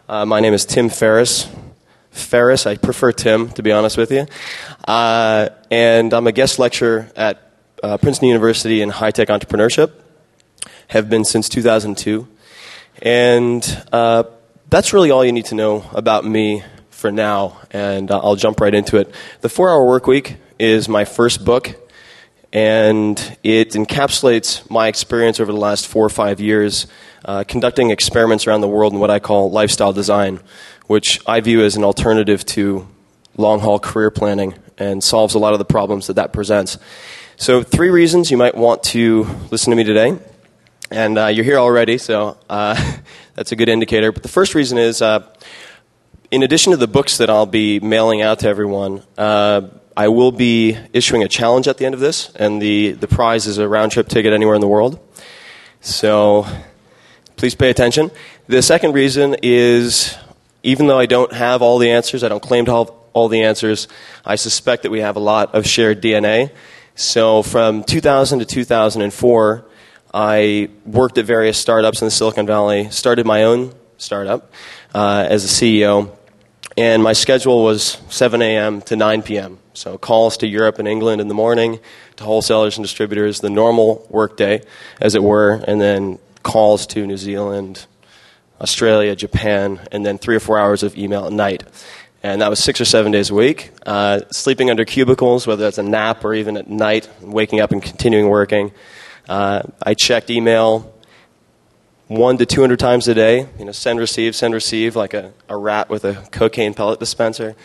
My name is Tim Ferriss. Ferriss, I prefer Tim, to be honest with you. And I'm a guest lecturer at Princeton University in high-tech entrepreneurship. Have been since 2002. And that's really all you need to know about me for now, and I'll jump right into it. The 4-Hour Workweek is my first book, and it encapsulates my experience over the last 4 or 5 years conducting experiments around the world in what I call lifestyle design, which I view as an alternative to long-haul career planning and solves a lot of the problems that presents. So 3 reasons you might want to listen to me today. And you're here already, so that's a good indicator. But the first reason is, in addition to the books that I'll be mailing out to everyone, I will be issuing a challenge at the end of this, and the prize is a round-trip ticket anywhere in the world. So please pay attention. The second reason is, even though I don't have all the answers, I don't claim to have all the answers, I suspect that we have a lot of shared DNA. So from 2000 to 2004, I worked at various startups in the Silicon Valley, started my own startup as a CEO, and my schedule was 7 a.m. to 9 p.m. So calls to Europe and England in the morning, to wholesalers and distributors, the normal workday, as it were, and then calls to New Zealand, Australia, Japan, and then 3 or 4 hours of email at night. And that was 6 or 7 days a week. Sleeping under cubicles, whether that's a nap or even at night, waking up and continuing working. I checked email 100 to 200 times a day. Send, receive, like a rat with a cocaine pellet dispenser.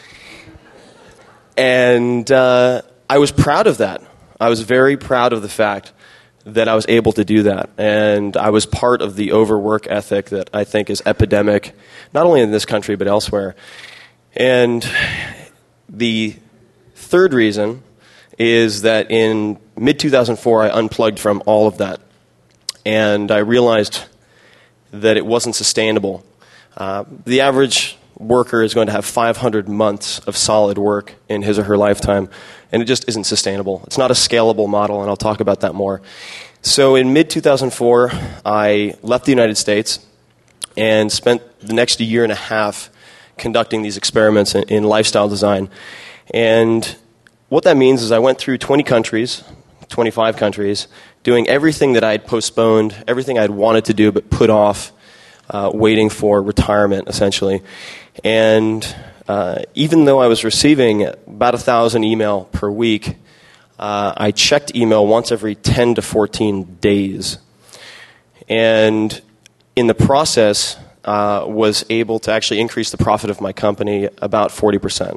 And I was proud of that. I was very proud of the fact that I was able to do that. And I was part of the overwork ethic that I think is epidemic, not only in this country but elsewhere. And the third reason is that in mid-2004, I unplugged from all of that. And I realized that it wasn't sustainable. The average worker is going to have 500 months of solid work in his or her lifetime, and it just isn't sustainable. It's not a scalable model, and I'll talk about that more. So in mid-2004, I left the United States and spent the next year and a half conducting these experiments in lifestyle design. And what that means is I went through 20 countries, 25 countries, doing everything that I had postponed, everything I had wanted to do but put off, waiting for retirement, essentially. And even though I was receiving about 1,000 email per week, I checked email once every 10 to 14 days. And in the process, was able to actually increase the profit of my company about 40%.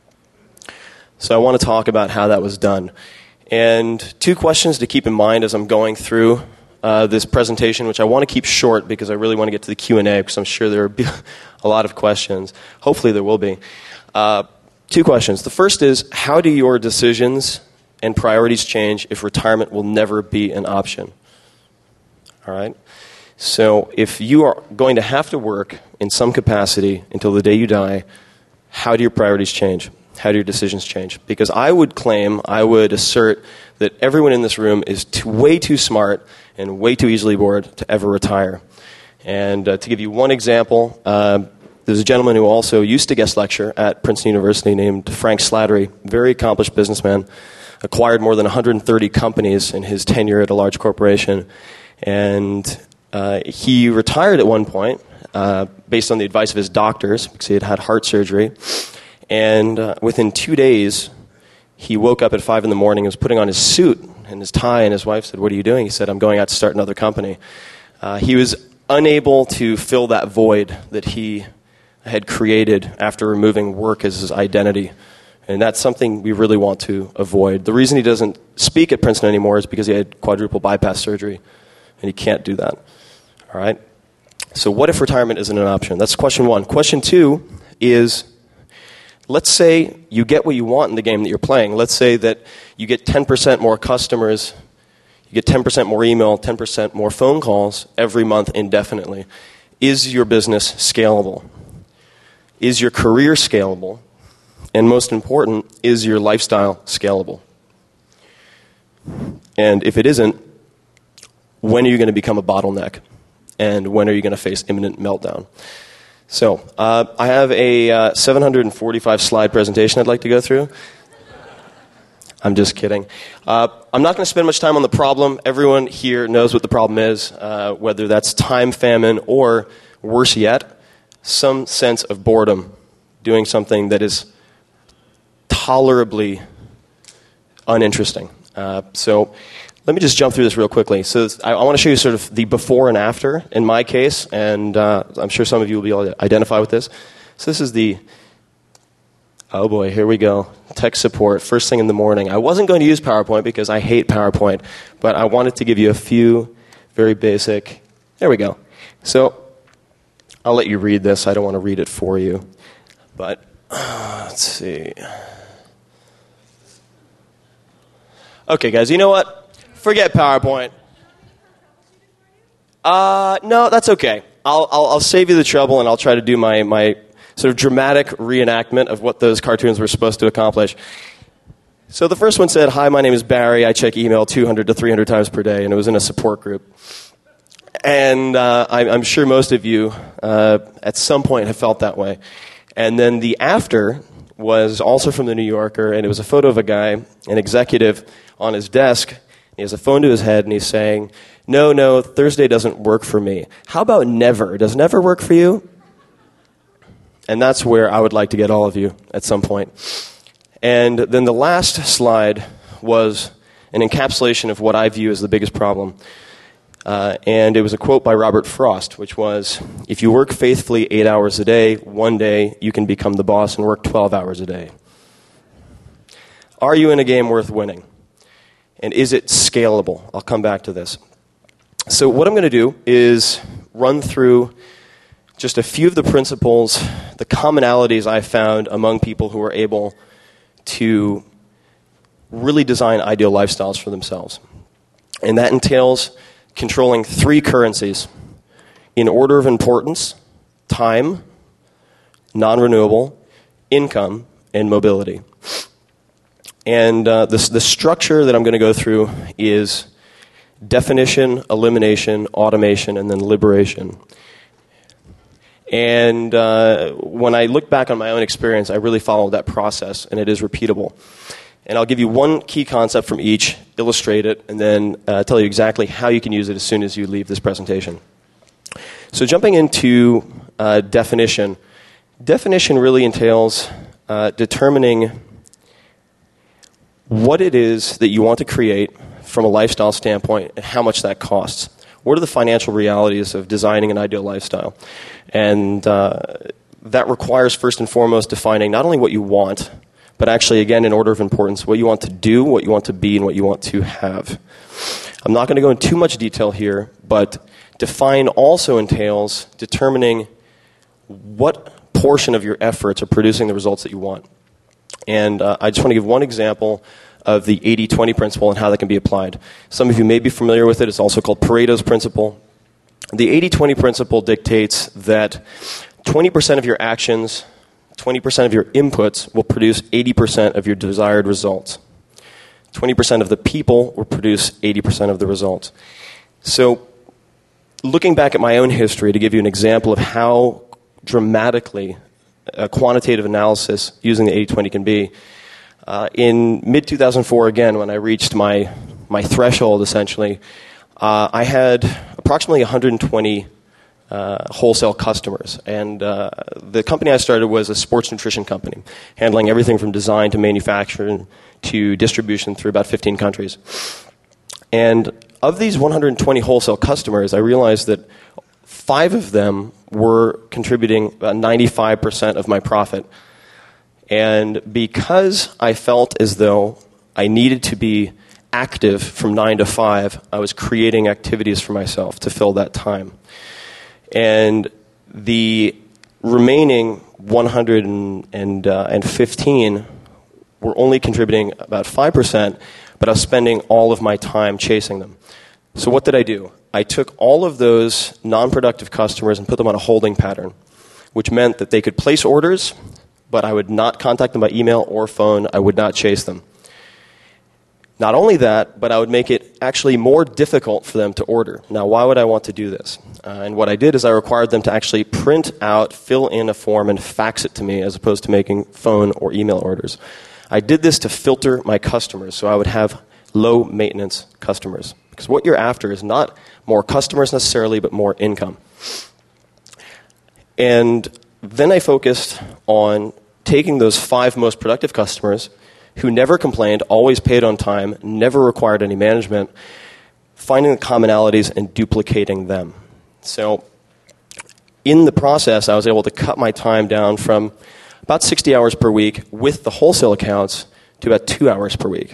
So I want to talk about how that was done. And 2 questions to keep in mind as I'm going through this presentation, which I want to keep short because I really want to get to the Q&A because I'm sure there will be a lot of questions. Hopefully there will be. 2 questions. The first is, how do your decisions and priorities change if retirement will never be an option? All right? So if you are going to have to work in some capacity until the day you die, how do your priorities change? How do your decisions change? Because I would assert that everyone in this room is way too smart and way too easily bored to ever retire. And to give you one example, there's a gentleman who also used to guest lecture at Princeton University named Frank Slattery, very accomplished businessman, acquired more than 130 companies in his tenure at a large corporation. And he retired at one point based on the advice of his doctors because he had had heart surgery. And within 2 days, he woke up at 5 in the morning and was putting on his suit and his tie, and his wife said, "What are you doing?" He said, "I'm going out to start another company." He was unable to fill that void that he had created after removing work as his identity. And that's something we really want to avoid. The reason he doesn't speak at Princeton anymore is because he had quadruple bypass surgery, and he can't do that. All right? So what if retirement isn't an option? That's question 1. Question 2 is, let's say you get what you want in the game that you're playing. Let's say that you get 10% more customers, you get 10% more email, 10% more phone calls every month indefinitely. Is your business scalable? Is your career scalable? And most important, is your lifestyle scalable? And if it isn't, when are you going to become a bottleneck? And when are you going to face imminent meltdown? So, I have a 745 slide presentation I'd like to go through. I'm just kidding. I'm not going to spend much time on the problem. Everyone here knows what the problem is, whether that's time famine or, worse yet, some sense of boredom, doing something that is tolerably uninteresting. So let me just jump through this real quickly. So I want to show you sort of the before and after in my case, and I'm sure some of you will be able to identify with this. So this is the, oh boy, here we go, tech support, first thing in the morning. I wasn't going to use PowerPoint because I hate PowerPoint, but I wanted to give you a few very basic, there we go. So I'll let you read this. I don't want to read it for you, but let's see. Okay, guys, you know what? Forget PowerPoint. No, that's okay. I'll save you the trouble, and I'll try to do my sort of dramatic reenactment of what those cartoons were supposed to accomplish. So the first one said, "Hi, my name is Barry. I check email 200 to 300 times per day," and it was in a support group. And I'm sure most of you at some point have felt that way. And then the after was also from the New Yorker, and it was a photo of a guy, an executive, on his desk. He has a phone to his head, and he's saying, no, Thursday doesn't work for me. How about never? Does never work for you? And that's where I would like to get all of you at some point. And then the last slide was an encapsulation of what I view as the biggest problem. And it was a quote by Robert Frost, which was, "If you work faithfully 8 hours a day, one day you can become the boss and work 12 hours a day." Are you in a game worth winning? And is it scalable? I'll come back to this. So what I'm going to do is run through just a few of the principles, the commonalities I found among people who are able to really design ideal lifestyles for themselves. And that entails controlling 3 currencies in order of importance: time, non-renewable, income, and mobility. And the structure that I'm going to go through is definition, elimination, automation, and then liberation. And when I look back on my own experience, I really followed that process, and it is repeatable. And I'll give you one key concept from each, illustrate it, and then tell you exactly how you can use it as soon as you leave this presentation. So jumping into definition really entails determining what it is that you want to create from a lifestyle standpoint and how much that costs. What are the financial realities of designing an ideal lifestyle? And that requires, first and foremost, defining not only what you want, but actually, again, in order of importance, what you want to do, what you want to be, and what you want to have. I'm not going to go into too much detail here, but define also entails determining what portion of your efforts are producing the results that you want. And I just want to give one example of the 80-20 principle and how that can be applied. Some of you may be familiar with it. It's also called Pareto's principle. The 80-20 principle dictates that 20% of your actions, 20% of your inputs will produce 80% of your desired results. 20% of the people will produce 80% of the results. So looking back at my own history to give you an example of how dramatically a quantitative analysis using the 80-20 can be, in mid-2004, again, when I reached my threshold, essentially, I had approximately 120 wholesale customers. And the company I started was a sports nutrition company, handling everything from design to manufacturing to distribution through about 15 countries. And of these 120 wholesale customers, I realized that 5 of them were contributing about 95% of my profit. And because I felt as though I needed to be active from 9 to 5, I was creating activities for myself to fill that time. And the remaining 115 were only contributing about 5%, but I was spending all of my time chasing them. So what did I do? I took all of those non-productive customers and put them on a holding pattern, which meant that they could place orders, but I would not contact them by email or phone. I would not chase them. Not only that, but I would make it actually more difficult for them to order. Now, why would I want to do this? And what I did is I required them to actually print out, fill in a form, and fax it to me as opposed to making phone or email orders. I did this to filter my customers so I would have low-maintenance customers. Because what you're after is not more customers necessarily, but more income. And then I focused on taking those 5 most productive customers who never complained, always paid on time, never required any management, finding the commonalities and duplicating them. So in the process, I was able to cut my time down from about 60 hours per week with the wholesale accounts to about 2 hours per week.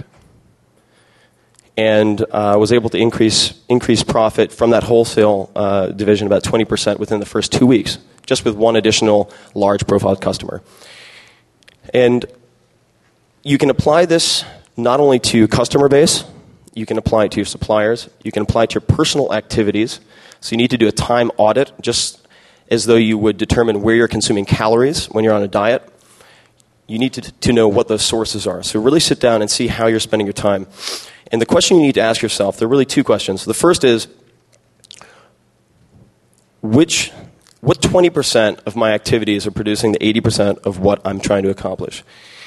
And was able to increase profit from that wholesale division about 20% within the first 2 weeks, just with one additional large profile customer. And you can apply this not only to customer base, you can apply it to your suppliers, you can apply it to your personal activities. So you need to do a time audit, just as though you would determine where you're consuming calories when you're on a diet. You need to know what those sources are. So really sit down and see how you're spending your time. And the question you need to ask yourself, there are really 2 questions. The first is, what 20% of my activities are producing the 80% of what I'm trying to accomplish?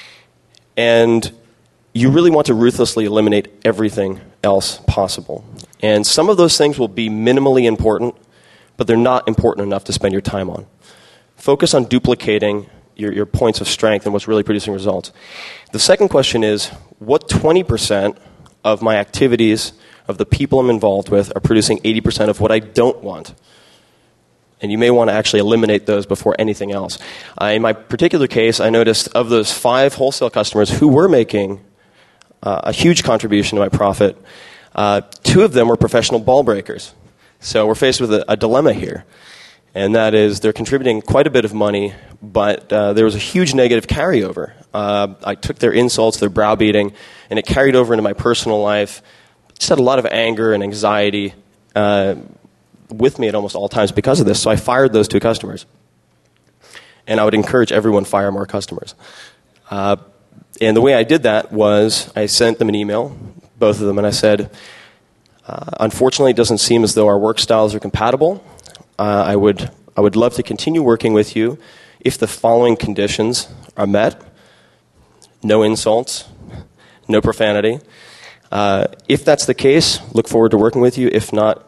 And you really want to ruthlessly eliminate everything else possible. And some of those things will be minimally important, but they're not important enough to spend your time on. Focus on duplicating your points of strength and what's really producing results. The second question is, what 20% of my activities, of the people I'm involved with, are producing 80% of what I don't want? And you may want to actually eliminate those before anything else. In my particular case, I noticed of those 5 wholesale customers who were making a huge contribution to my profit, 2 of them were professional ball breakers. So we're faced with a dilemma here. And that is, they're contributing quite a bit of money, but there was a huge negative carryover. I took their insults, their browbeating, and it carried over into my personal life. Just had a lot of anger and anxiety with me at almost all times because of this. So I fired those 2 customers. And I would encourage everyone to fire more customers. And the way I did that was I sent them an email, both of them, and I said, unfortunately, it doesn't seem as though our work styles are compatible. I would love to continue working with you if the following conditions are met. No insults, no profanity. If that's the case, look forward to working with you. If not,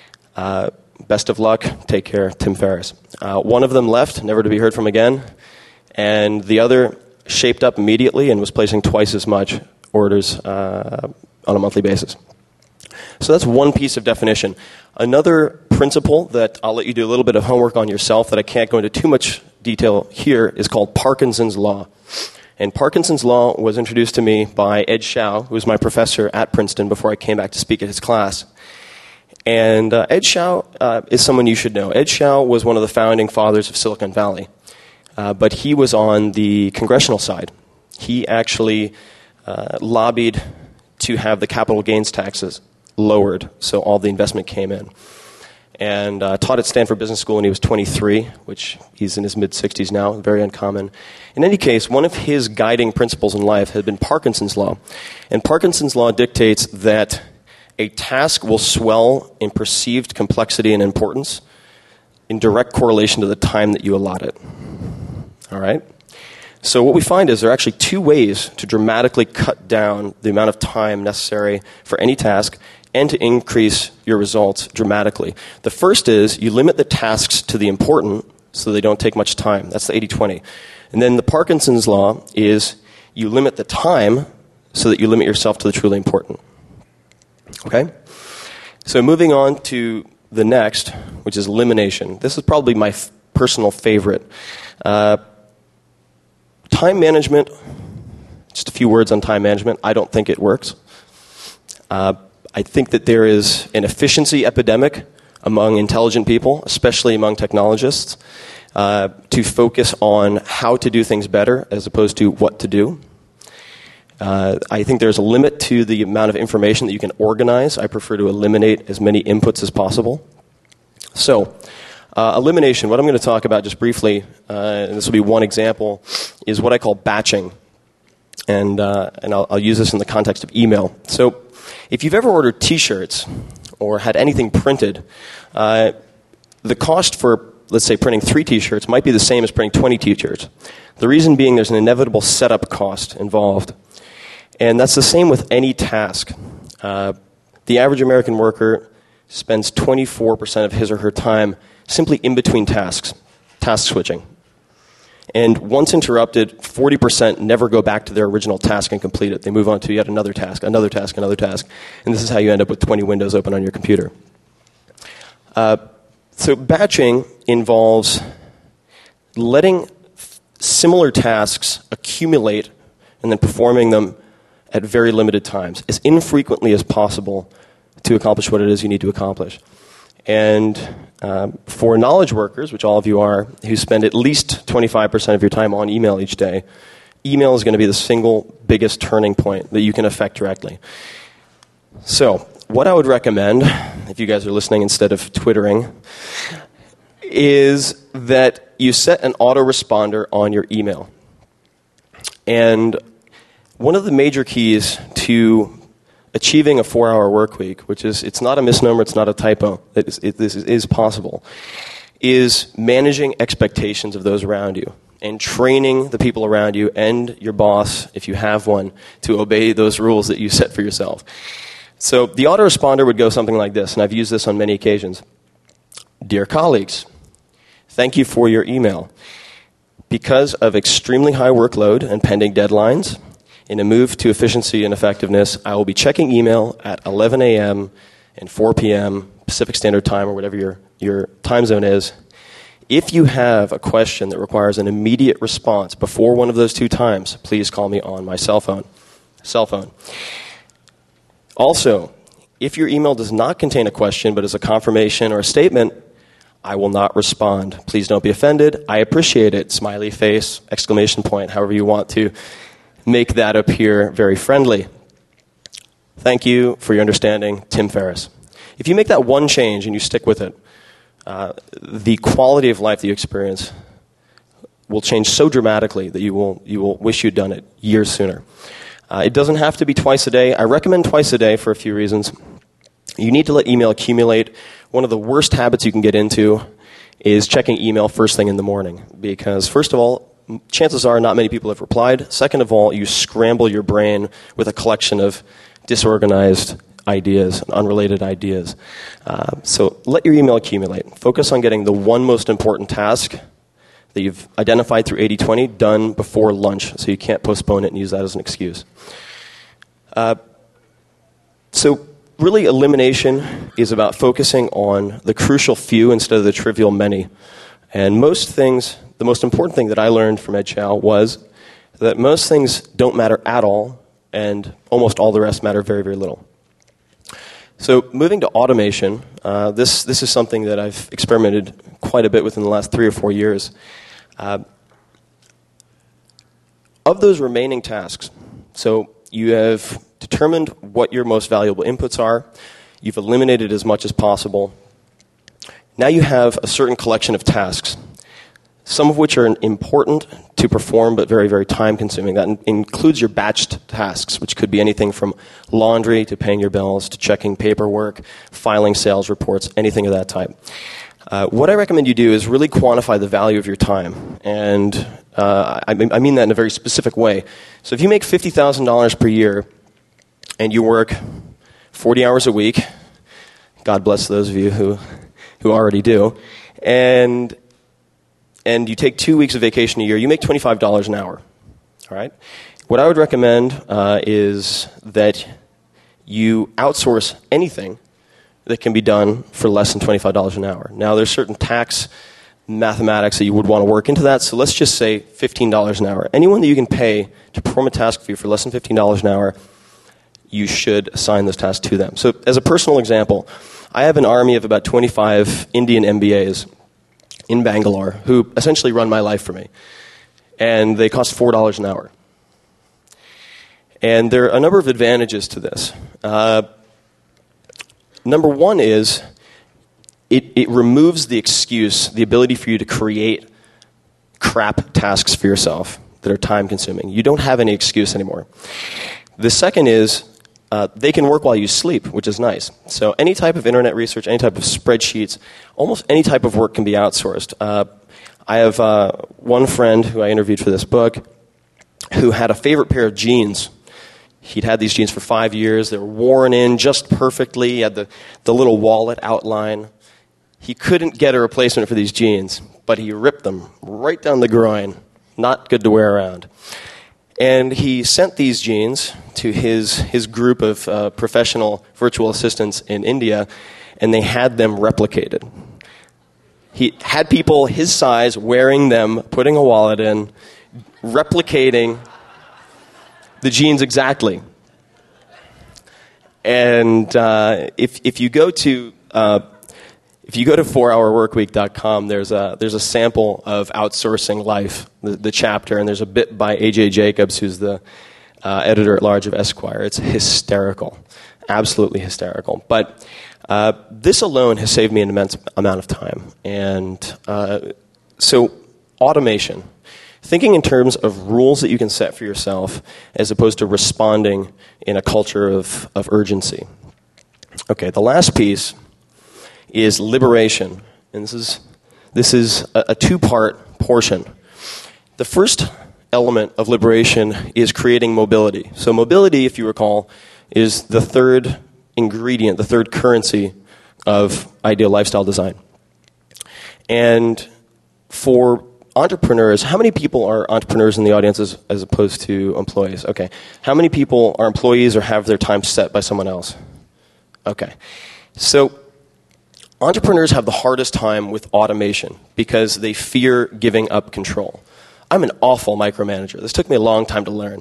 best of luck. Take care, Tim Ferriss. One of them left, never to be heard from again. And the other shaped up immediately and was placing twice as much orders on a monthly basis. So that's one piece of definition. Another principle that I'll let you do a little bit of homework on yourself that I can't go into too much detail here is called Parkinson's Law. And Parkinson's Law was introduced to me by Ed Hsiao, who was my professor at Princeton before I came back to speak at his class. And Ed Hsiao is someone you should know. Ed Hsiao was one of the founding fathers of Silicon Valley, but he was on the congressional side. He actually lobbied to have the capital gains taxes lowered so all the investment came in. And taught at Stanford Business School when he was 23, which he's in his mid-60s now, very uncommon. In any case, one of his guiding principles in life had been Parkinson's Law. And Parkinson's Law dictates that a task will swell in perceived complexity and importance in direct correlation to the time that you allot it. All right? So what we find is there are actually 2 ways to dramatically cut down the amount of time necessary for any task and to increase your results dramatically. The first is you limit the tasks to the important so they don't take much time. That's the 80-20. And then the Parkinson's Law is you limit the time so that you limit yourself to the truly important. Okay? So moving on to the next, which is elimination. This is probably my personal favorite. Time management, just a few words on time management. I don't think it works. I think that there is an efficiency epidemic among intelligent people, especially among technologists, to focus on how to do things better as opposed to what to do. I think there's a limit to the amount of information that you can organize. I prefer to eliminate as many inputs as possible. So, elimination, what I'm going to talk about just briefly, and this will be one example, is what I call batching. And I'll use this in the context of email. So if you've ever ordered T-shirts or had anything printed, the cost for, let's say, printing 3 T-shirts might be the same as printing 20 T-shirts. The reason being there's an inevitable setup cost involved. And that's the same with any task. The average American worker spends 24% of his or her time simply in between tasks, task switching. And once interrupted, 40% never go back to their original task and complete it. They move on to yet another task, another task, another task. And this is how you end up with 20 windows open on your computer. So batching involves letting similar tasks accumulate and then performing them at very limited times, as infrequently as possible to accomplish what it is you need to accomplish. And for knowledge workers, which all of you are, who spend at least 25% of your time on email each day, email is going to be the single biggest turning point that you can affect directly. So what I would recommend, if you guys are listening instead of twittering, is that you set an autoresponder on your email. And one of the major keys to achieving a 4-hour work week, which is, it's not a misnomer, it's not a typo, this is possible, is managing expectations of those around you and training the people around you and your boss, if you have one, to obey those rules that you set for yourself. So the autoresponder would go something like this, and I've used this on many occasions. Dear colleagues, thank you for your email. Because of extremely high workload and pending deadlines, in a move to efficiency and effectiveness, I will be checking email at 11 a.m. and 4 p.m. Pacific Standard Time, or whatever your time zone is. If you have a question that requires an immediate response before one of those 2 times, please call me on my cell phone. Also, if your email does not contain a question but is a confirmation or a statement, I will not respond. Please don't be offended. I appreciate it. Smiley face, exclamation point, however you want to make that appear very friendly. Thank you for your understanding, Tim Ferriss. If you make that one change and you stick with it, the quality of life that you experience will change so dramatically that you will wish you'd done it years sooner. It doesn't have to be twice a day. I recommend twice a day for a few reasons. You need to let email accumulate. One of the worst habits you can get into is checking email first thing in the morning, because first of all, chances are not many people have replied. Second of all, you scramble your brain with a collection of disorganized ideas, unrelated ideas. So let your email accumulate. Focus on getting the one most important task that you've identified through 80-20 done before lunch, so you can't postpone it and use that as an excuse. So really, elimination is about focusing on the crucial few instead of the trivial many. And most things, the most important thing that I learned from Ed Chow was that most things don't matter at all, and almost all the rest matter very, very little. So moving to automation, this is something that I've experimented quite a bit with in the last 3 or 4 years. Of those remaining tasks, so you have determined what your most valuable inputs are, you've eliminated as much as possible. Now you have a certain collection of tasks, some of which are important to perform but very, very time-consuming. That includes your batched tasks, which could be anything from laundry to paying your bills to checking paperwork, filing sales reports, anything of that type. What I recommend you do is really quantify the value of your time, and I mean that in a very specific way. So if you make $50,000 per year and you work 40 hours a week, God bless those of you who already do, and you take 2 weeks of vacation a year, you make $25 an hour. All right? What I would recommend is that you outsource anything that can be done for less than $25 an hour. Now, there's certain tax mathematics that you would want to work into that, so let's just say $15 an hour. Anyone that you can pay to perform a task for you for less than $15 an hour, you should assign those tasks to them. So as a personal example, I have an army of about 25 Indian MBAs in Bangalore who essentially run my life for me. And they cost $4 an hour. And there are a number of advantages to this. Number one is it removes the excuse, the ability for you to create crap tasks for yourself that are time-consuming. You don't have any excuse anymore. The second is they can work while you sleep, which is nice. So any type of internet research, any type of spreadsheets, almost any type of work can be outsourced. I have one friend who I interviewed for this book who had a favorite pair of jeans. He'd had these jeans for 5 years. They were worn in just perfectly. He had the little wallet outline. He couldn't get a replacement for these jeans, but he ripped them right down the groin. Not good to wear around. And he sent these jeans to his group of professional virtual assistants in India, and they had them replicated. He had people his size wearing them, putting a wallet in, replicating the jeans exactly. And if you go to 4hourworkweek.com, there's a sample of Outsourcing Life, the chapter, and there's a bit by A.J. Jacobs, who's the editor-at-large of Esquire. It's hysterical, absolutely hysterical. But this alone has saved me an immense amount of time. And so automation, thinking in terms of rules that you can set for yourself as opposed to responding in a culture of urgency. Okay, the last piece is liberation. And this is a two-part portion. The first element of liberation is creating mobility. So mobility, if you recall, is the third ingredient, the third currency of ideal lifestyle design. And for entrepreneurs, how many people are entrepreneurs in the audience as opposed to employees? Okay. How many people are employees or have their time set by someone else? Okay. So entrepreneurs have the hardest time with automation because they fear giving up control. I'm an awful micromanager. This took me a long time to learn.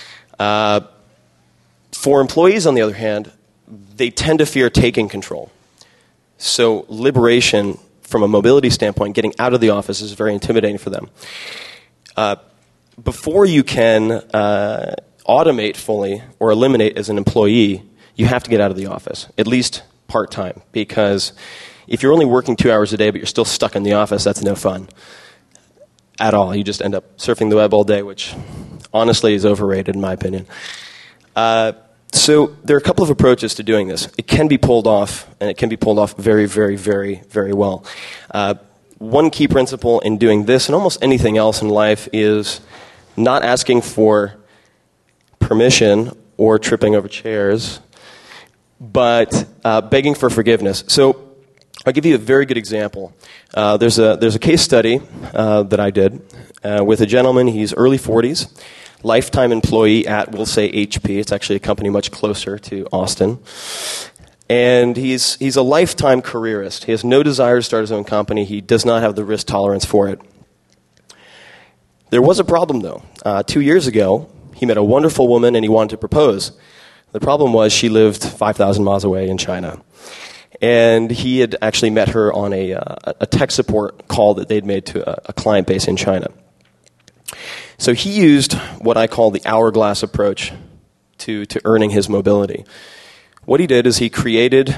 For employees, on the other hand, they tend to fear taking control. So liberation, from a mobility standpoint, getting out of the office is very intimidating for them. Before you can automate fully or eliminate as an employee, you have to get out of the office, at least part-time, because if you're only working 2 hours a day but you're still stuck in the office, that's no fun at all. You just end up surfing the web all day, which honestly is overrated in my opinion. So there are a couple of approaches to doing this. It can be pulled off, and it can be pulled off very, very, very, very well. One key principle in doing this and almost anything else in life is not asking for permission or tripping over chairs, but begging for forgiveness. So I'll give you a very good example. There's a case study that I did with a gentleman. He's early 40s. Lifetime employee at, we'll say, HP. It's actually a company much closer to Austin. And he's a lifetime careerist. He has no desire to start his own company. He does not have the risk tolerance for it. There was a problem, though. 2 years ago, he met a wonderful woman and he wanted to propose. The problem was she lived 5,000 miles away in China. And he had actually met her on a tech support call that they'd made to a client base in China. So he used what I call the hourglass approach to earning his mobility. What he did is he created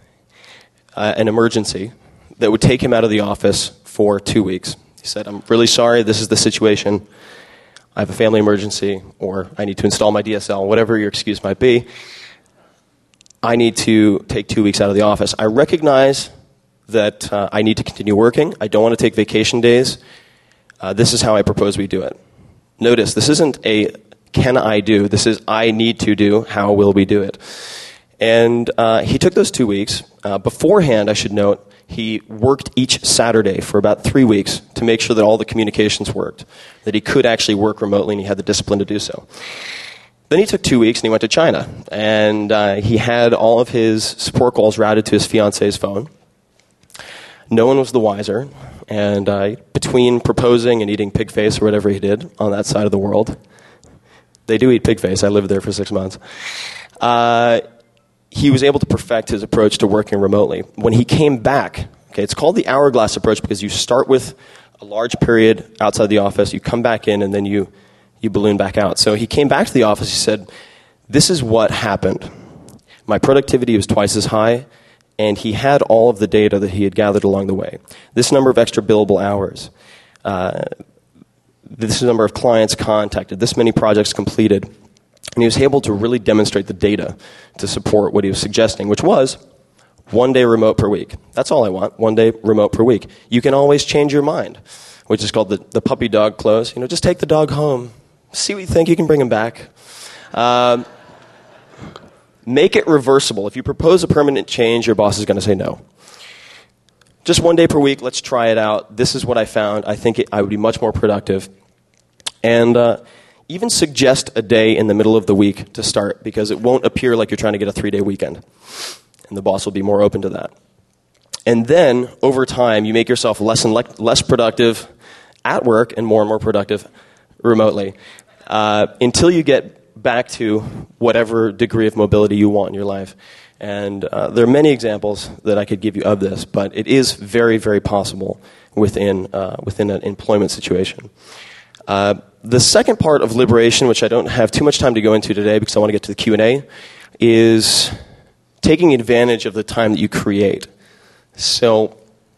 an emergency that would take him out of the office for 2 weeks. He said, I'm really sorry, this is the situation. I have a family emergency, or I need to install my DSL, whatever your excuse might be. I need to take 2 weeks out of the office. I recognize that I need to continue working. I don't want to take vacation days. This is how I propose we do it. Notice, this isn't a can I do, this is I need to do, how will we do it? And he took those 2 weeks. Beforehand, I should note, he worked each Saturday for about 3 weeks to make sure that all the communications worked, that he could actually work remotely and he had the discipline to do so. Then he took 2 weeks and he went to China. And he had all of his support calls routed to his fiance's phone. No one was the wiser. And between proposing and eating pig face or whatever he did on that side of the world, they do eat pig face. I lived there for 6 months. He was able to perfect his approach to working remotely. When he came back, okay, it's called the hourglass approach because you start with a large period outside the office, you come back in, and then you balloon back out. So he came back to the office, he said, this is what happened. My productivity was twice as high, and he had all of the data that he had gathered along the way. This number of extra billable hours, this is the number of clients contacted, this many projects completed. And he was able to really demonstrate the data to support what he was suggesting, which was 1 day remote per week. That's all I want, 1 day remote per week. You can always change your mind, which is called the puppy dog close. Just take the dog home. See what you think. You can bring him back. Make it reversible. If you propose a permanent change, your boss is going to say no. Just 1 day per week, let's try it out. This is what I found. I think I would be much more productive. And even suggest a day in the middle of the week to start, because it won't appear like you're trying to get a 3-day weekend. And the boss will be more open to that. And then, over time, you make yourself less and less productive at work and more productive remotely, until you get back to whatever degree of mobility you want in your life. And there are many examples that I could give you of this, but it is very, very possible within an employment situation. The second part of liberation, which I don't have too much time to go into today because I want to get to the Q&A, is taking advantage of the time that you create. So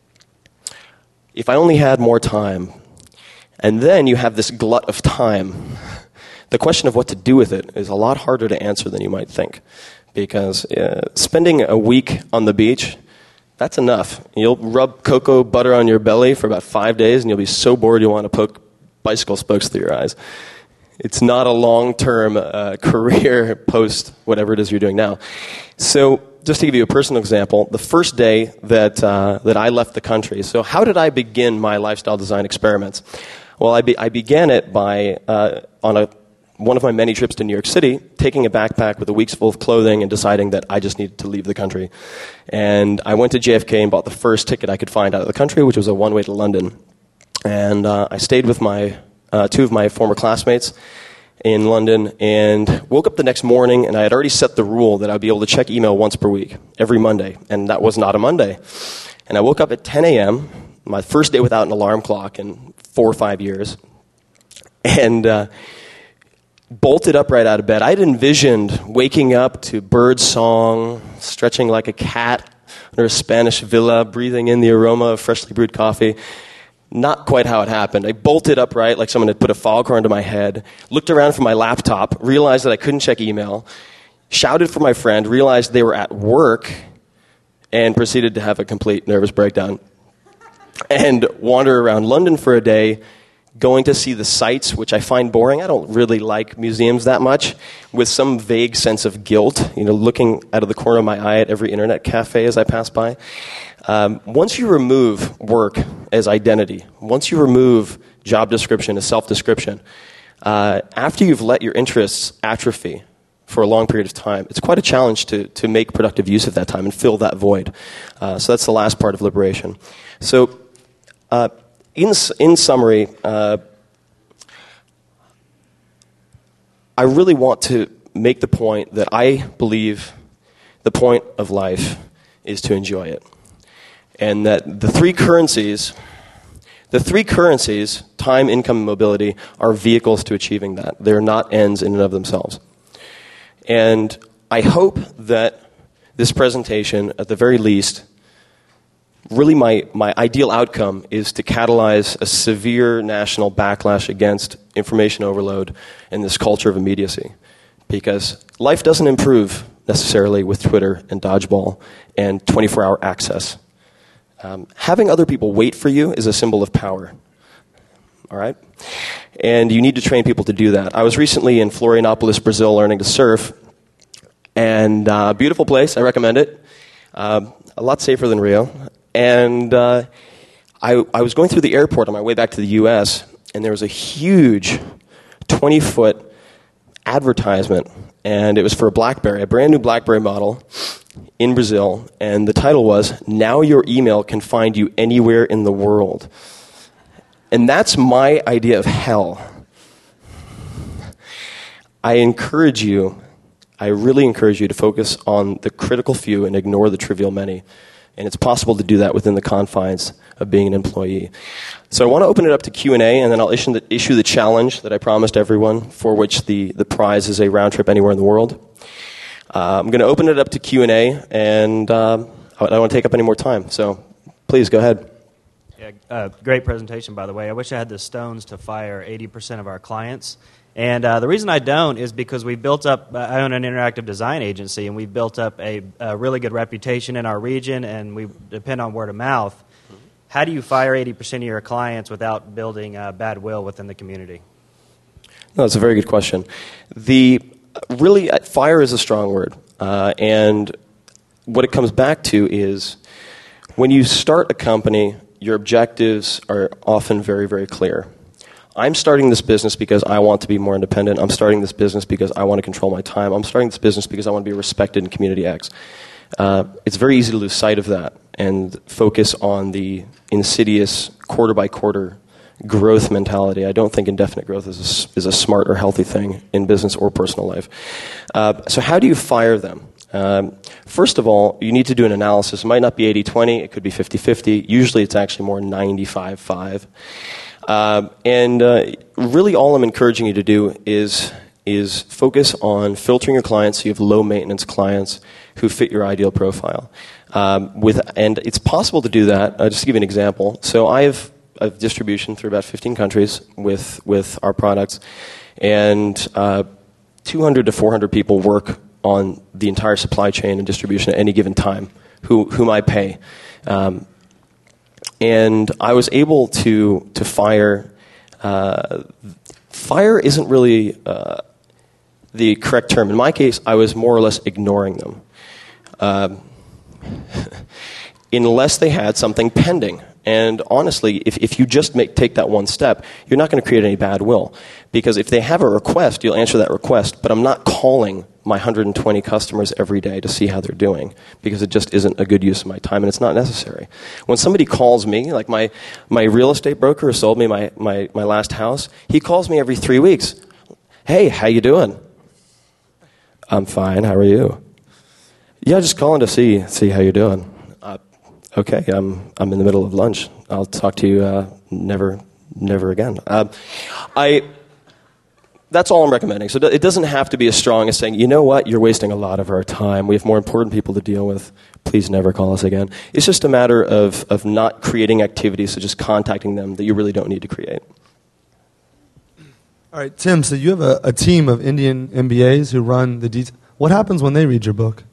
if I only had more time, and then you have this glut of time, the question of what to do with it is a lot harder to answer than you might think. Because spending a week on the beach, that's enough. You'll rub cocoa butter on your belly for about 5 days, and you'll be so bored you'll want to poke bicycle spokes through your eyes. It's not a long-term career post whatever it is you're doing now. So just to give you a personal example, the first day that I left the country, so how did I begin my lifestyle design experiments? Well, I began it by, on one of my many trips to New York City, taking a backpack with a week's full of clothing and deciding that I just needed to leave the country. And I went to JFK and bought the first ticket I could find out of the country, which was a one-way to London. And I stayed with two of my former classmates in London and woke up the next morning, and I had already set the rule that I'd be able to check email once per week, every Monday. And that was not a Monday. And I woke up at 10 a.m., my first day without an alarm clock in 4 or 5 years, and bolted up right out of bed. I'd envisioned waking up to bird song, stretching like a cat under a Spanish villa, breathing in the aroma of freshly brewed coffee. Not quite how it happened. I bolted upright like someone had put a foghorn to my head, looked around for my laptop, realized that I couldn't check email, shouted for my friend, realized they were at work, and proceeded to have a complete nervous breakdown. And wander around London for a day, going to see the sights, which I find boring. I don't really like museums that much, with some vague sense of guilt, looking out of the corner of my eye at every internet cafe as I pass by. Once you remove work as identity, once you remove job description as self-description, after you've let your interests atrophy for a long period of time, it's quite a challenge to make productive use of that time and fill that void. So that's the last part of liberation. So, in summary, I really want to make the point that I believe the point of life is to enjoy it. And that the three currencies, time, income, and mobility, are vehicles to achieving that. They're not ends in and of themselves. And I hope that this presentation, at the very least, really my ideal outcome is to catalyze a severe national backlash against information overload and this culture of immediacy. Because life doesn't improve necessarily with Twitter and dodgeball and 24-hour access. Having other people wait for you is a symbol of power. All right? And you need to train people to do that. I was recently in Florianopolis, Brazil, learning to surf. And beautiful place. I recommend it. A lot safer than Rio. And I was going through the airport on my way back to the U.S., and there was a huge 20-foot advertisement, and it was for a BlackBerry, a brand new BlackBerry model in Brazil, and the title was, "Now your email can find you anywhere in the world." And that's my idea of hell. I really encourage you to focus on the critical few and ignore the trivial many. And it's possible to do that within the confines of being an employee. So I want to open it up to Q&A, and then I'll issue the challenge that I promised everyone, for which the prize is a round trip anywhere in the world. I'm going to open it up to Q&A, and I don't want to take up any more time. So please, go ahead. Great presentation, by the way. I wish I had the stones to fire 80% of our clients. And the reason I don't is because we built up, I own an interactive design agency, and we've built up a really good reputation in our region, and we depend on word of mouth. How do you fire 80% of your clients without building bad will within the community? No, that's a very good question. Really, fire is a strong word. And what it comes back to is when you start a company, your objectives are often very, very clear. I'm starting this business because I want to be more independent. I'm starting this business because I want to control my time. I'm starting this business because I want to be respected in community X. It's very easy to lose sight of that and focus on the insidious quarter-by-quarter growth mentality. I don't think indefinite growth is a smart or healthy thing in business or personal life. So how do you fire them? First of all, you need to do an analysis. It might not be 80-20. It could be 50-50. Usually it's actually more 95-5. Really all I'm encouraging you to do is focus on filtering your clients so you have low-maintenance clients who fit your ideal profile. And it's possible to do that. Just to give you an example. So I have distribution through about 15 countries with our products, and 200 to 400 people work on the entire supply chain and distribution at any given time, whom I pay. And I was able to fire. Fire isn't really the correct term. In my case, I was more or less ignoring them, unless they had something pending. And honestly, if you just take that one step, you're not going to create any bad will. Because if they have a request, you'll answer that request. But I'm not calling my 120 customers every day to see how they're doing, because it just isn't a good use of my time, and it's not necessary. When somebody calls me, like my real estate broker who sold me my last house, he calls me every 3 weeks. Hey, how you doing? I'm fine. How are you? Yeah, just calling to see how you're doing. Okay, I'm in the middle of lunch. I'll talk to you never again. That's all I'm recommending. So it doesn't have to be as strong as saying, you know what, you're wasting a lot of our time. We have more important people to deal with. Please never call us again. It's just a matter of not creating activities, so just contacting them that you really don't need to create. All right, Tim, so you have a team of Indian MBAs who run the details. What happens when they read your book?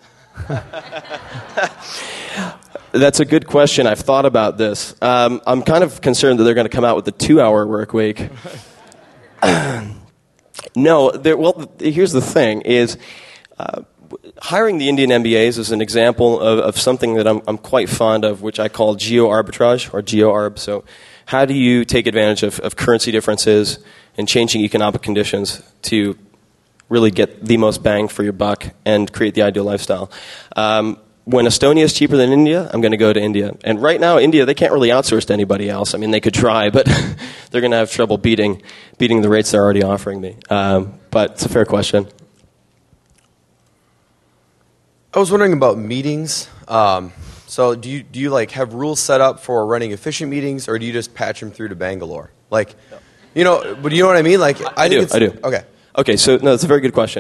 That's a good question. I've thought about this. I'm kind of concerned that they're going to come out with a 2-hour work week. No, well, here's the thing, is hiring the Indian MBAs is an example of something that I'm quite fond of, which I call geo-arbitrage, or geo-arb. So how do you take advantage of currency differences and changing economic conditions to really get the most bang for your buck and create the ideal lifestyle? When Estonia is cheaper than India, I'm going to go to India. And right now, India, they can't really outsource to anybody else. I mean, they could try, but they're going to have trouble beating the rates they're already offering me. But it's a fair question. I was wondering about meetings. So do you like have rules set up for running efficient meetings, or do you just patch them through to Bangalore? Like, but you know what I mean? Like, I do. Okay, so no, that's a very good question.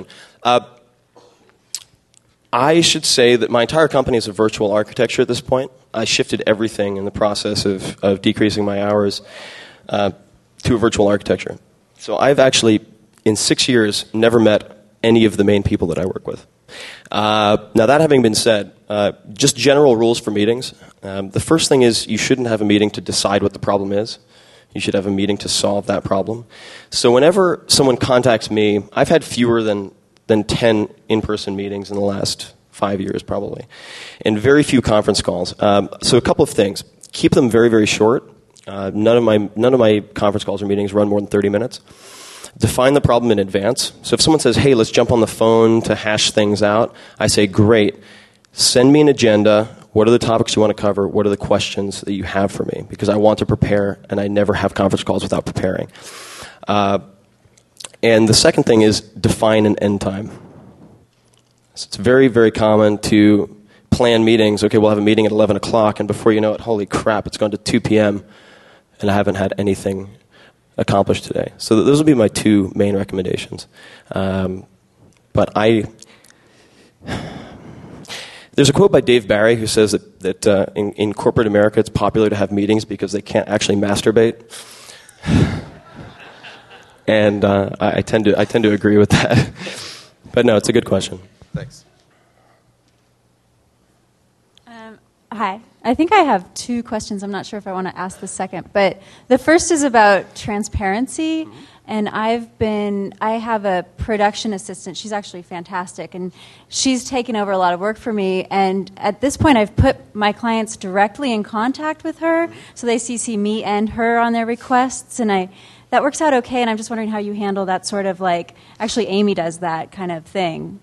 I should say that my entire company is a virtual architecture at this point. I shifted everything in the process of decreasing my hours to a virtual architecture. So I've actually, in 6 years, never met any of the main people that I work with. Now, that having been said, just general rules for meetings. The first thing is you shouldn't have a meeting to decide what the problem is. You should have a meeting to solve that problem. So whenever someone contacts me, I've had fewer than 10 in-person meetings in the last 5 years, probably, and very few conference calls. So a couple of things. Keep them very, very short. None of my conference calls or meetings run more than 30 minutes. Define the problem in advance. So if someone says, hey, let's jump on the phone to hash things out, I say, great. Send me an agenda. What are the topics you want to cover? What are the questions that you have for me? Because I want to prepare, and I never have conference calls without preparing. And the second thing is define an end time. So it's very, very common to plan meetings. Okay, we'll have a meeting at 11 o'clock, and before you know it, holy crap, it's gone to 2 p.m., and I haven't had anything accomplished today. So those will be my two main recommendations. But There's a quote by Dave Barry who says that in corporate America it's popular to have meetings because they can't actually masturbate. And I tend to agree with that. But no, it's a good question. Thanks. Hi. I think I have two questions. I'm not sure if I want to ask the second. But the first is about transparency. Mm-hmm. And I have a production assistant. She's actually fantastic. And she's taken over a lot of work for me. And at this point, I've put my clients directly in contact with her. So they CC me and her on their requests. And that works out okay. And I'm just wondering how you handle that sort of like, actually Amy does that kind of thing.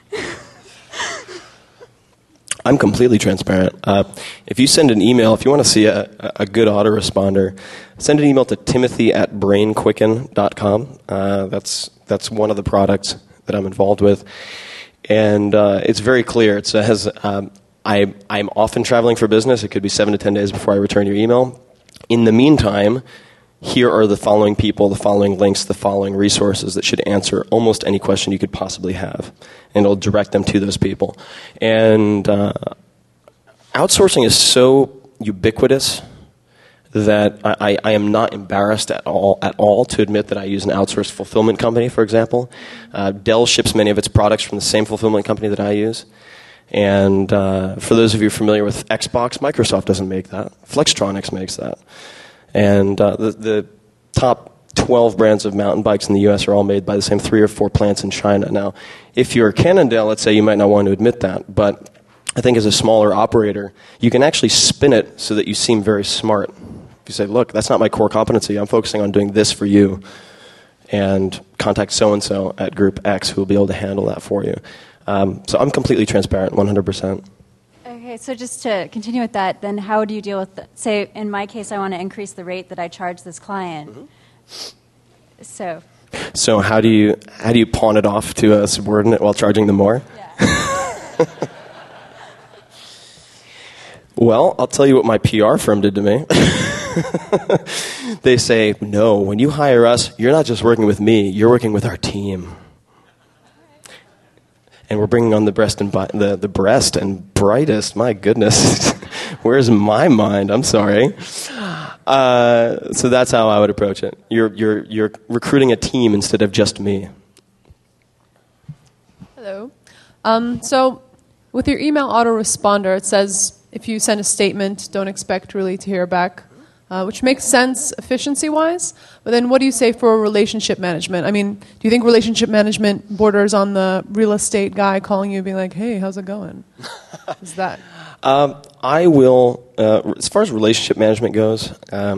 I'm completely transparent. If you send an email, if you want to see a good autoresponder, send an email to timothy@brainquicken.com. That's one of the products that I'm involved with. And it's very clear. It says, I'm often traveling for business. It could be 7 to 10 days before I return your email. In the meantime, here are the following people, the following links, the following resources that should answer almost any question you could possibly have. And it'll direct them to those people. And outsourcing is so ubiquitous that I am not embarrassed at all to admit that I use an outsourced fulfillment company, for example. Dell ships many of its products from the same fulfillment company that I use. And for those of you familiar with Xbox, Microsoft doesn't make that. Flextronics makes that. And the top 12 brands of mountain bikes in the U.S. are all made by the same 3 or 4 plants in China. Now, if you're Cannondale, let's say, you might not want to admit that, but I think as a smaller operator, you can actually spin it so that you seem very smart. If you say, look, that's not my core competency. I'm focusing on doing this for you. And contact so-and-so at Group X who will be able to handle that for you. So I'm completely transparent, 100%. Okay, so just to continue with that, then how do you deal with, say, in my case, I want to increase the rate that I charge this client. Mm-hmm. So how do you pawn it off to a subordinate while charging them more? Yeah. Well, I'll tell you what my PR firm did to me. They say, no, when you hire us, you're not just working with me, you're working with our team. And we're bringing on the breast and brightest. My goodness, where's my mind? I'm sorry. So that's how I would approach it. You're recruiting a team instead of just me. Hello. So with your email autoresponder, it says if you send a statement, don't expect really to hear back, which makes sense efficiency-wise. But then what do you say for relationship management? I mean, do you think relationship management borders on the real estate guy calling you and being like, hey, how's it going? Is that... I will, as far as relationship management goes,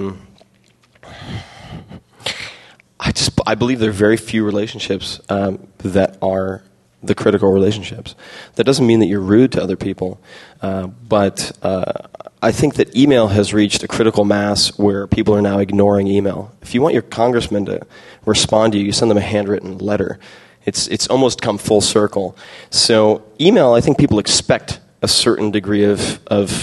I believe there are very few relationships that are the critical relationships. That doesn't mean that you're rude to other people, but I think that email has reached a critical mass where people are now ignoring email. If you want your congressman to respond to you, you send them a handwritten letter. It's almost come full circle. So email, I think people expect a certain degree of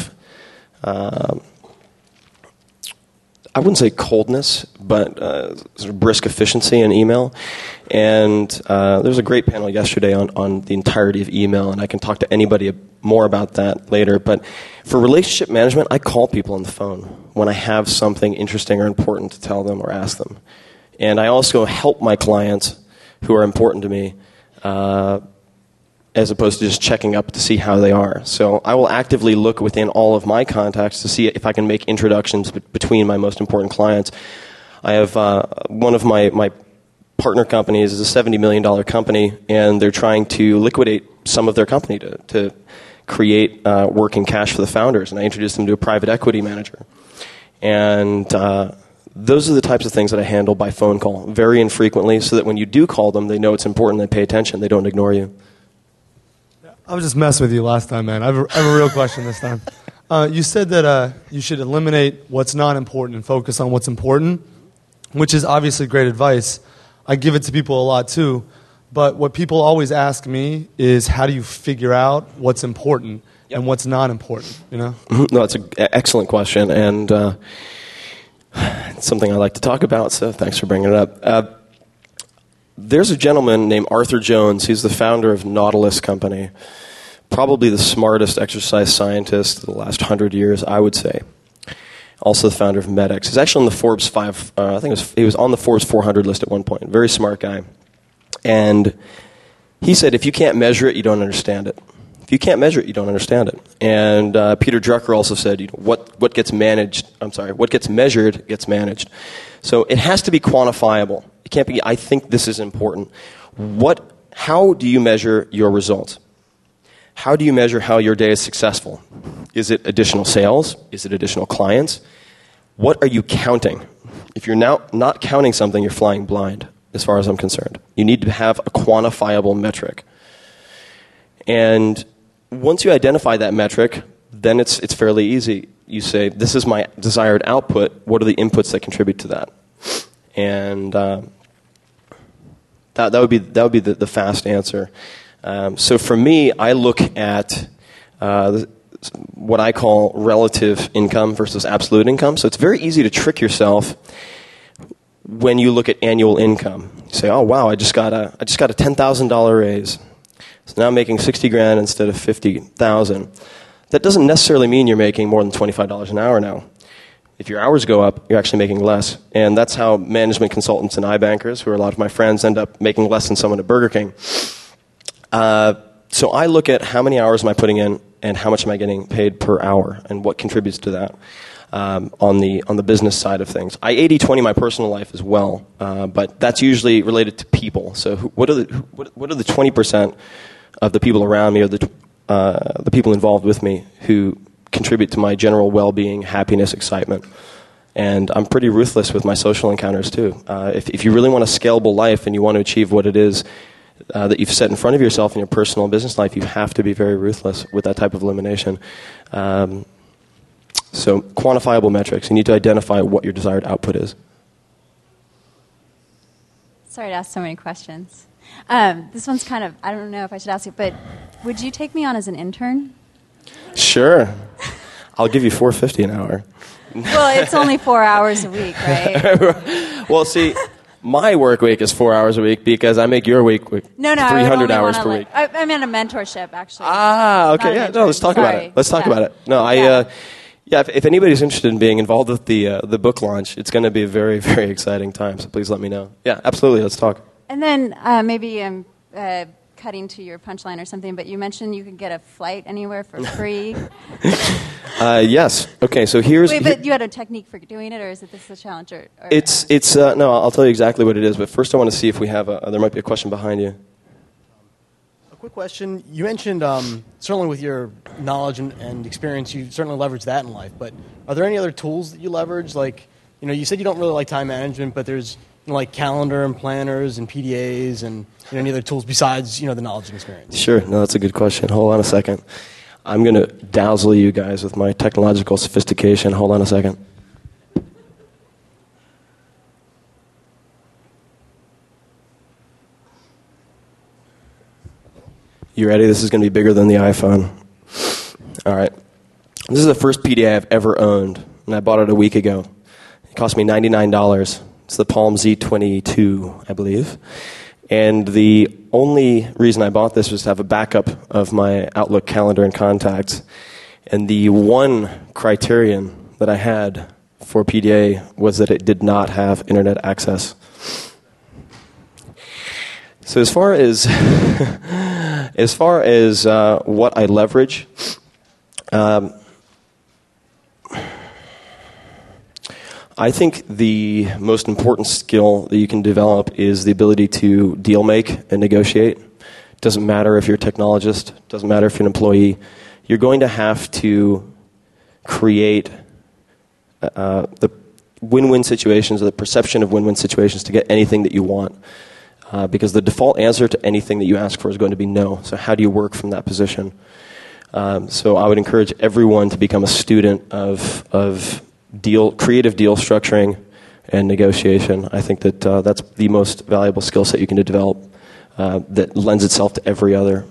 I wouldn't say coldness, but sort of brisk efficiency in email. And there was a great panel yesterday on the entirety of email, and I can talk to anybody more about that later. But for relationship management, I call people on the phone when I have something interesting or important to tell them or ask them. And I also help my clients who are important to me as opposed to just checking up to see how they are. So I will actively look within all of my contacts to see if I can make introductions between my most important clients. I have one of my partner companies is a $70 million company, and they're trying to liquidate some of their company to create working cash for the founders, and I introduced them to a private equity manager. And those are the types of things that I handle by phone call, very infrequently, so that when you do call them, they know it's important, they pay attention, they don't ignore you. I was just messing with you last time, man. I have a real question this time. You said that you should eliminate what's not important and focus on what's important, which is obviously great advice. I give it to people a lot too. But what people always ask me is, how do you figure out what's important and what's not important? You know? No, that's an excellent question, and it's something I like to talk about, so thanks for bringing it up. There's a gentleman named Arthur Jones. He's the founder of Nautilus Company. probably the smartest exercise scientist of the last 100 years, I would say. Also the founder of MedX. He's actually on the Forbes 5, he was on the Forbes 400 list at one point. Very smart guy. And he said, if you can't measure it, you don't understand it. If you can't measure it, you don't understand it. And Peter Drucker also said, what gets measured gets managed. So it has to be quantifiable. It can't be, I think this is important. How do you measure your results? How do you measure how your day is successful? Is it additional sales? Is it additional clients? What are you counting? If you're now not counting something, you're flying blind, as far as I'm concerned. You need to have a quantifiable metric. And once you identify that metric, then it's fairly easy. You say, this is my desired output. What are the inputs that contribute to that? And that would be the fast answer. So for me, I look at what I call relative income versus absolute income. So it's very easy to trick yourself when you look at annual income. You say, oh wow, I just got a $10,000 raise. So now I'm making $60,000 instead of $50,000. That doesn't necessarily mean you're making more than $25 an hour now. If your hours go up, you're actually making less. And that's how management consultants and iBankers, who are a lot of my friends, end up making less than someone at Burger King. So I look at how many hours am I putting in and how much am I getting paid per hour and what contributes to that on the business side of things. I 80-20 my personal life as well, but that's usually related to people. So what are the 20% of the people around me or the people involved with me who contribute to my general well-being, happiness, excitement? And I'm pretty ruthless with my social encounters too. If you really want a scalable life and you want to achieve what it is that you've set in front of yourself in your personal and business life, you have to be very ruthless with that type of elimination. So quantifiable metrics. You need to identify what your desired output is. Sorry to ask so many questions. This one's kind of, I don't know if I should ask it, but would you take me on as an intern? Sure. I'll give you $4.50 an hour. Well, it's only 4 hours a week, right? Well, see, my work week is 4 hours a week because I make your week No, 300 hours per week. I meant a mentorship, actually. Okay, yeah. No, let's talk about it. Let's talk about it. No, if anybody's interested in being involved with the book launch, it's going to be a very, very exciting time. So please let me know. Yeah, absolutely. Let's talk. And then maybe I'm cutting to your punchline or something, but you mentioned you could get a flight anywhere for free. Yes. Okay. So here's. Wait, but you had a technique for doing it, or is it this a challenge? Or It's no. I'll tell you exactly what it is. But first, I want to see if we have there might be a question behind you. A quick question. You mentioned certainly with your knowledge and experience, you certainly leverage that in life. But are there any other tools that you leverage? Like, you said you don't really like time management, but there's like calendar and planners and PDAs and any other tools besides the knowledge and experience. Sure. No, that's a good question. Hold on a second. I'm going to dazzle you guys with my technological sophistication. Hold on a second. You ready? This is going to be bigger than the iPhone. All right. This is the first PDA I've ever owned, and I bought it a week ago. It cost me $99. It's the Palm Z22, I believe. And the only reason I bought this was to have a backup of my Outlook calendar and contacts. And the one criterion that I had for PDA was that it did not have internet access. So as far as what I leverage, I think the most important skill that you can develop is the ability to deal make and negotiate. Doesn't matter if you're a technologist, doesn't matter if you're an employee. You're going to have to create the win-win situations or the perception of win-win situations to get anything that you want. Because the default answer to anything that you ask for is going to be no. So how do you work from that position? So I would encourage everyone to become a student of creative deal structuring and negotiation. I think that that's the most valuable skill set you can develop that lends itself to every other.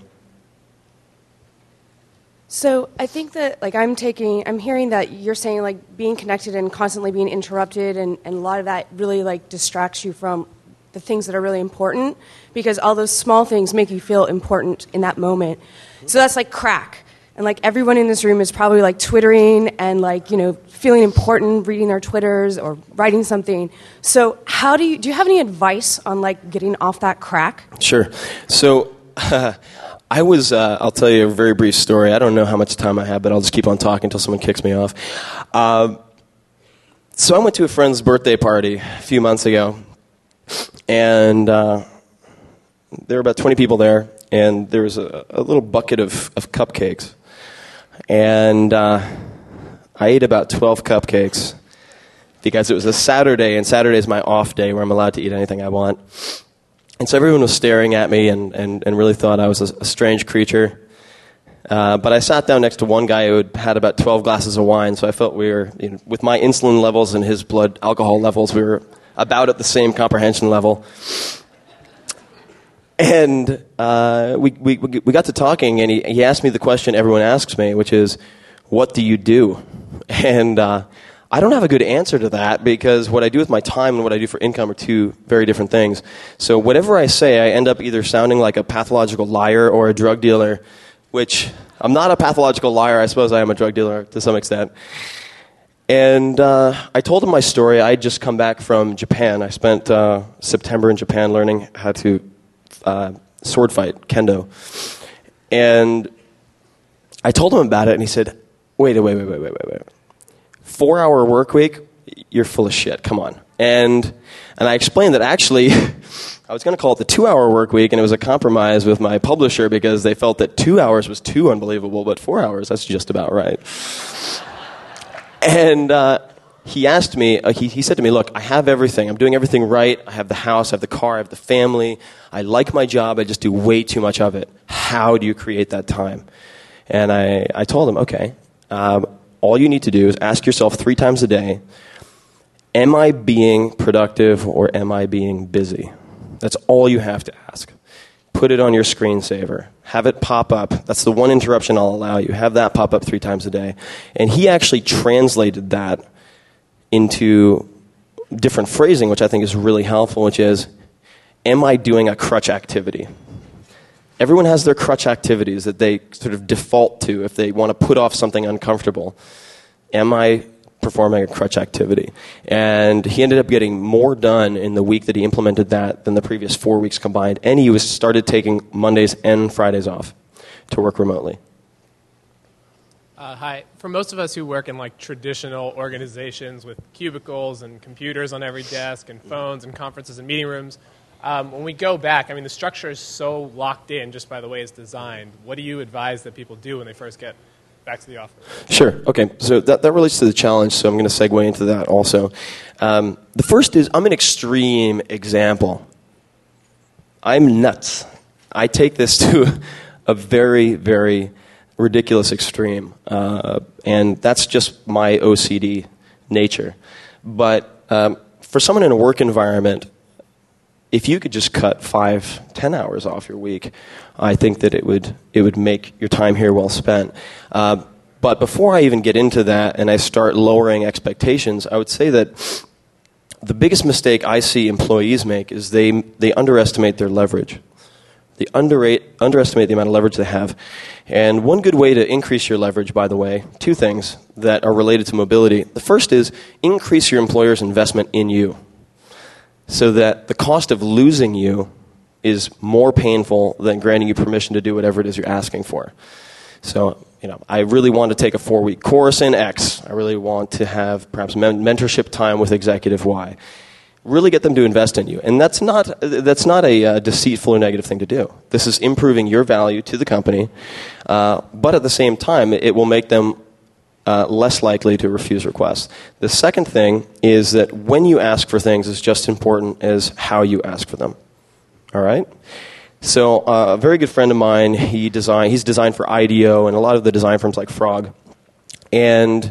So I think that I'm hearing that you're saying being connected and constantly being interrupted and a lot of that really distracts you from the things that are really important, because all those small things make you feel important in that moment. So that's like crack. And like everyone in this room is probably like twittering and like, feeling important, reading their Twitters or writing something. So do you have any advice on like getting off that crack? Sure. So I'll tell you a very brief story. I don't know how much time I have, but I'll just keep on talking until someone kicks me off. So I went to a friend's birthday party a few months ago, and there were about 20 people there, and there was a little bucket of cupcakes. And I ate about 12 cupcakes because it was a Saturday, and Saturday is my off day where I'm allowed to eat anything I want. And so everyone was staring at me and really thought I was a strange creature. But I sat down next to one guy who had about 12 glasses of wine, so I felt we were, with my insulin levels and his blood alcohol levels, we were about at the same comprehension level. And we got to talking, and he asked me the question everyone asks me, which is, what do you do? And I don't have a good answer to that, because what I do with my time and what I do for income are two very different things. So whatever I say, I end up either sounding like a pathological liar or a drug dealer, which I'm not a pathological liar. I suppose I am a drug dealer to some extent. And I told him my story. I had just come back from Japan. I spent September in Japan learning how to sword fight, kendo. And I told him about it, and he said, wait. 4-hour work week? You're full of shit. Come on. And I explained that actually I was going to call it the 2-hour work week, and it was a compromise with my publisher because they felt that 2 hours was too unbelievable, but 4 hours, that's just about right. And he asked me, he said to me, look, I have everything. I'm doing everything right. I have the house, I have the car, I have the family. I like my job. I just do way too much of it. How do you create that time? And I told him, okay, all you need to do is ask yourself 3 times a day, am I being productive or am I being busy? That's all you have to ask. Put it on your screensaver. Have it pop up. That's the one interruption I'll allow you. Have that pop up 3 times a day. And he actually translated that into different phrasing, which I think is really helpful, which is, am I doing a crutch activity? Everyone has their crutch activities that they sort of default to if they want to put off something uncomfortable. Am I performing a crutch activity? And he ended up getting more done in the week that he implemented that than the previous 4 weeks combined. And he started taking Mondays and Fridays off to work remotely. Hi. For most of us who work in like traditional organizations with cubicles and computers on every desk and phones and conferences and meeting rooms, when we go back, I mean, the structure is so locked in just by the way it's designed. What do you advise that people do when they first get back to the office? Sure. Okay. So that relates to the challenge, so I'm going to segue into that also. The first is, I'm an extreme example. I'm nuts. I take this to a very, very ridiculous extreme. And that's just my OCD nature. But for someone in a work environment, if you could just cut 5-10 hours off your week, I think that it would make your time here well spent. But before I even get into that and I start lowering expectations, I would say that the biggest mistake I see employees make is they underestimate their leverage. They underestimate the amount of leverage they have. And one good way to increase your leverage, by the way, 2 things that are related to mobility. The first is increase your employer's investment in you, so that the cost of losing you is more painful than granting you permission to do whatever it is you're asking for. So, I really want to take a 4-week course in X. I really want to have perhaps mentorship time with executive Y. Really get them to invest in you. And that's not a deceitful or negative thing to do. This is improving your value to the company, but at the same time, it will make them less likely to refuse requests. The second thing is that when you ask for things, it's just important as how you ask for them. All right? So a very good friend of mine, he's designed for IDEO and a lot of the design firms like Frog. And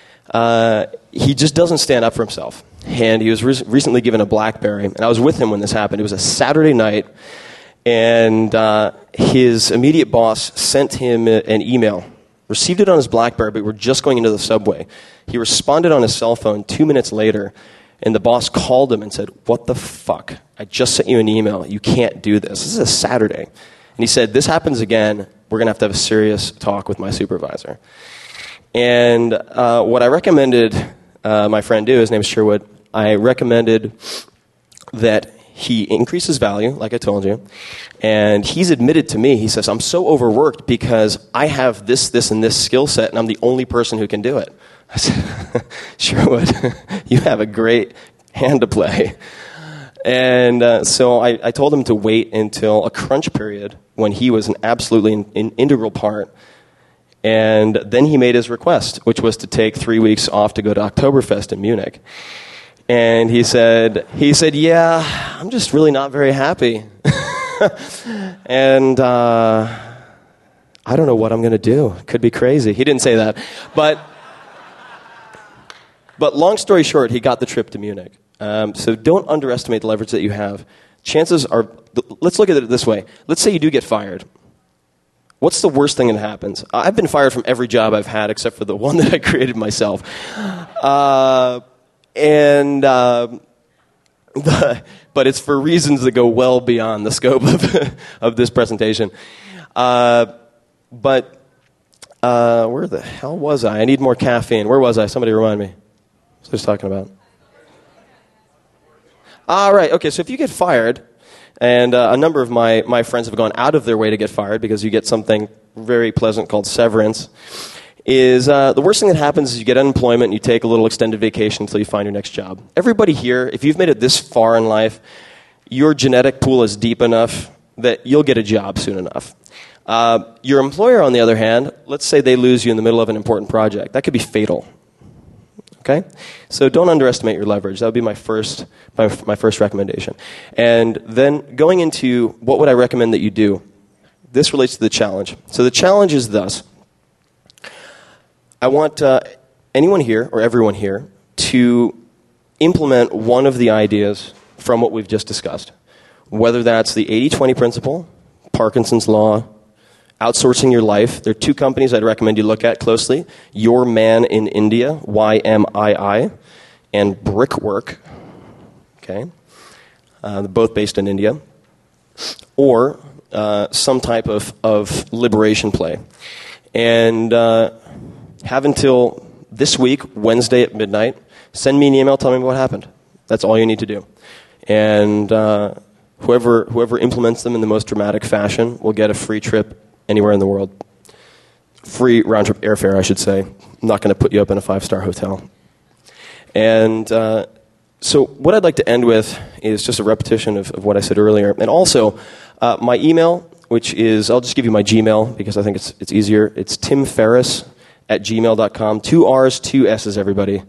he just doesn't stand up for himself. And he was recently given a BlackBerry. And I was with him when this happened. It was a Saturday night. And his immediate boss sent him an email. Received it on his BlackBerry, but we were just going into the subway. He responded on his cell phone 2 minutes later And the boss called him and said, "What the fuck? I just sent you an email. You can't do this. This is a Saturday." And he said, "This happens again, we're going to have a serious talk with my supervisor." And what I recommended my friend do, his name's Sherwood, I recommended that he increase his value, like I told you. And he's admitted to me, he says, "I'm so overworked because I have this, and this skill set, and I'm the only person who can do it." I said, "Sherwood, you have a great hand to play." And so I told him to wait until a crunch period when he was an absolutely an integral part. And then he made his request, which was to take 3 weeks off to go to Oktoberfest in Munich. And he said, "Yeah, I'm just really not very happy." And I don't know what I'm going to do. It could be crazy. He didn't say that. But long story short, he got the trip to Munich. So don't underestimate the leverage that you have. Chances are, let's look at it this way. Let's say you do get fired. What's the worst thing that happens? I've been fired from every job I've had except for the one that I created myself. But it's for reasons that go well beyond the scope of this presentation. Where the hell was I? I need more caffeine. Where was I? Somebody remind me. What was I talking about? All right. Okay, so if you get fired, and a number of my friends have gone out of their way to get fired because you get something very pleasant called severance, is the worst thing that happens is you get unemployment and you take a little extended vacation until you find your next job. Everybody here, if you've made it this far in life, your genetic pool is deep enough that you'll get a job soon enough. Your employer, on the other hand, let's say they lose you in the middle of an important project. That could be fatal. Okay? So don't underestimate your leverage. That would be my first recommendation. And then going into what would I recommend that you do, this relates to the challenge. So the challenge is thus. I want anyone here, or everyone here, to implement one of the ideas from what we've just discussed. Whether that's the 80-20 principle, Parkinson's law, outsourcing your life. There are two companies I'd recommend you look at closely. Your Man in India, YMII, and Brickwork. Okay? They're both based in India. Or some type of liberation play. And have until this week, Wednesday at midnight, send me an email, tell me what happened. That's all you need to do. And whoever implements them in the most dramatic fashion will get a free trip anywhere in the world. Free round-trip airfare, I should say. I'm not going to put you up in a 5-star hotel. And so what I'd like to end with is just a repetition of what I said earlier. And also, my email, which is, I'll just give you my Gmail because I think it's easier. It's timferriss@gmail.com. 2 R's, 2 S's, everybody.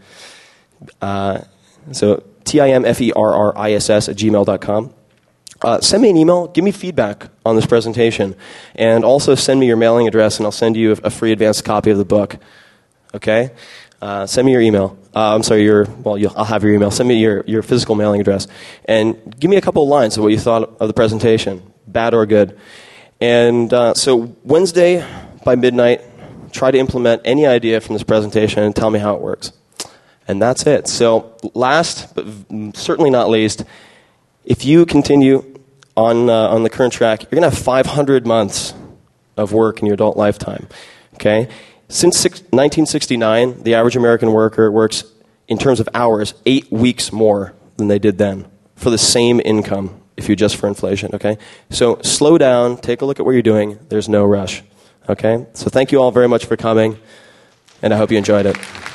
So timferriss@gmail.com. Send me an email. Give me feedback on this presentation. And also send me your mailing address, and I'll send you a free advanced copy of the book. Okay? Send me your email. I'll have your email. Send me your physical mailing address. And give me a couple of lines of what you thought of the presentation, bad or good. And so Wednesday by midnight, try to implement any idea from this presentation and tell me how it works. And that's it. So last, but certainly not least, if you continue on the current track, you're going to have 500 months of work in your adult lifetime. Okay? Since 1969, the average American worker works, in terms of hours, 8 weeks more than they did then for the same income if you adjust for inflation. Okay? So slow down. Take a look at what you're doing. There's no rush. Okay? So thank you all very much for coming, and I hope you enjoyed it.